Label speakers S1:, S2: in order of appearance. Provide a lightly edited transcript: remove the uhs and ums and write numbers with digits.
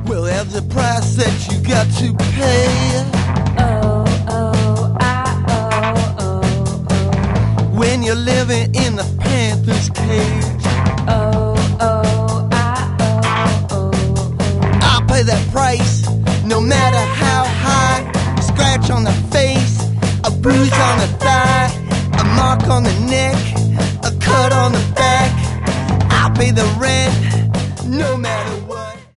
S1: Well, there's a price that you got to pay.
S2: Oh, oh,
S1: when you're living in the panther's cage.
S2: oh, oh,
S1: I'll pay that price, no matter how high. A scratch on the face, a bruise on the thigh, a mark on the neck, a cut on the back. I'll pay the rent